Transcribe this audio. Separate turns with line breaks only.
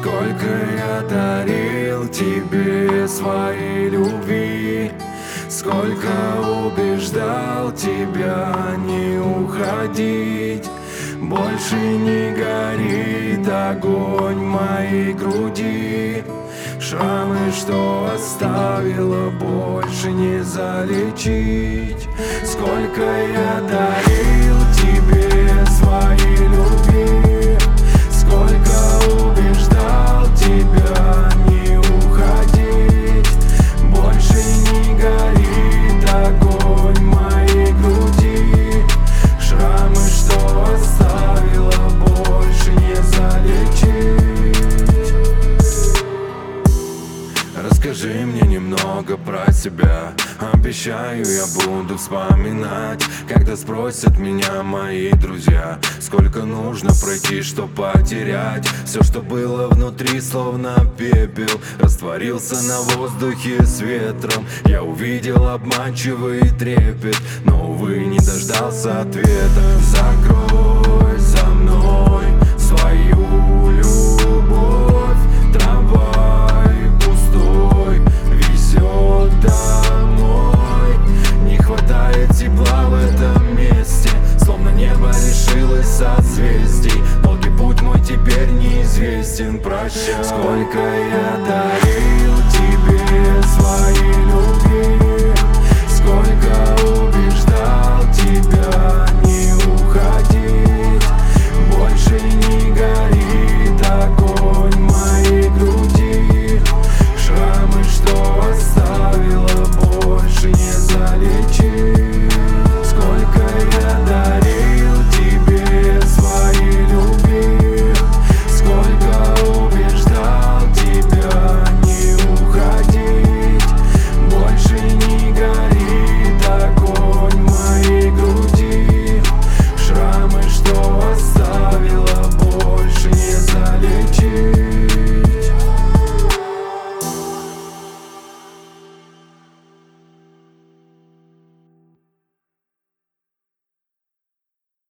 Сколько я дарил тебе своей любви, сколько убеждал тебя не уходить. Больше не горит огонь в моей груди. Шрамы, что оставила, больше не залечить. Сколько я дарил тебе своей любви, сколько убеждал тебя не уходить. Больше не горит огонь в моей груди. Шрамы, что оставила, больше не залечить. Расскажи мне немного про себя. Обещаю, я буду вспоминать, когда спросят меня мои друзья, сколько нужно пройти, чтоб потерять все, что было внутри, словно пепел. Растворился на воздухе с ветром. Я увидел обманчивый трепет, но, увы, не дождался ответа. Закрой